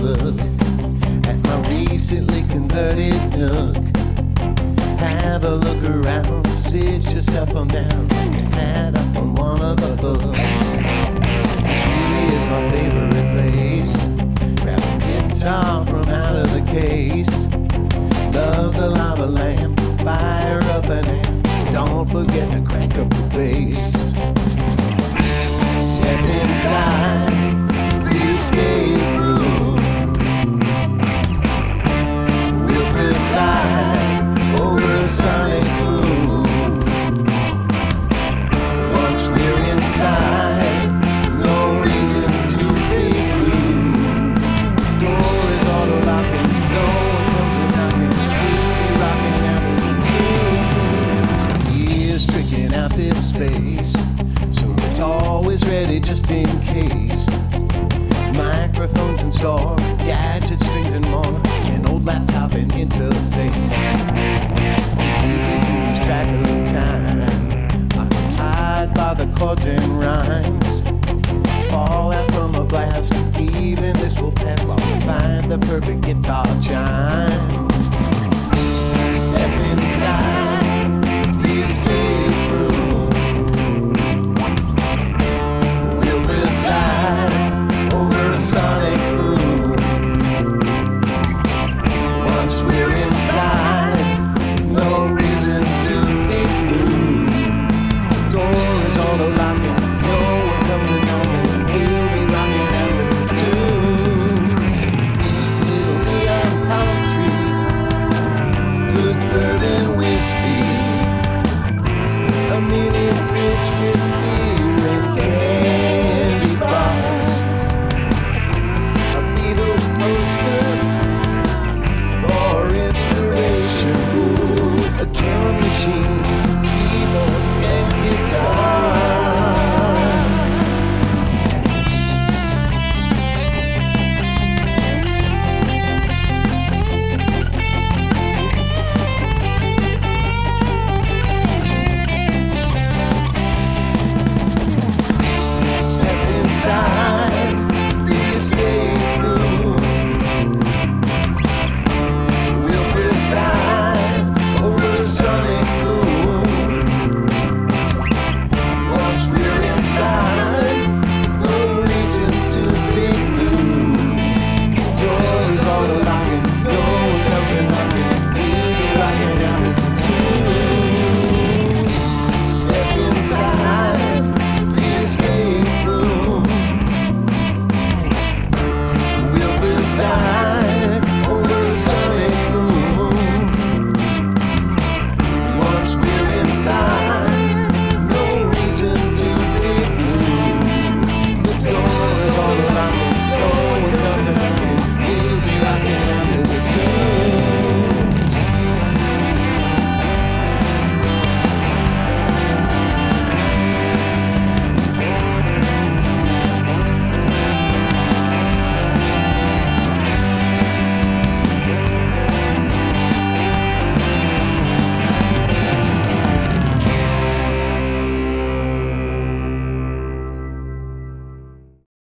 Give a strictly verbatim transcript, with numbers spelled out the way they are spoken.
look at my recently converted nook. Have a look around, sit yourself on down, put your hat up on one of the hooks. This really is my favorite place. Grab a guitar from out of the case. Love the lava lamp, fire up an amp. Don't forget to crack up the bass. Step inside the escape room. We'll preside over a sonic boom. Once we're inside, no reason to be blue. Door is auto locking, no one comes a knocking. We'll be rocking out the blue. Years tricking out this space, so it's always ready just in case. Microphones installed, gadgets, strings and more. An old laptop and interface. It's easy to lose track of time, occupied by the chords and rhymes. Fall out from a blast, even this will pass while we find the perfect guitar chime.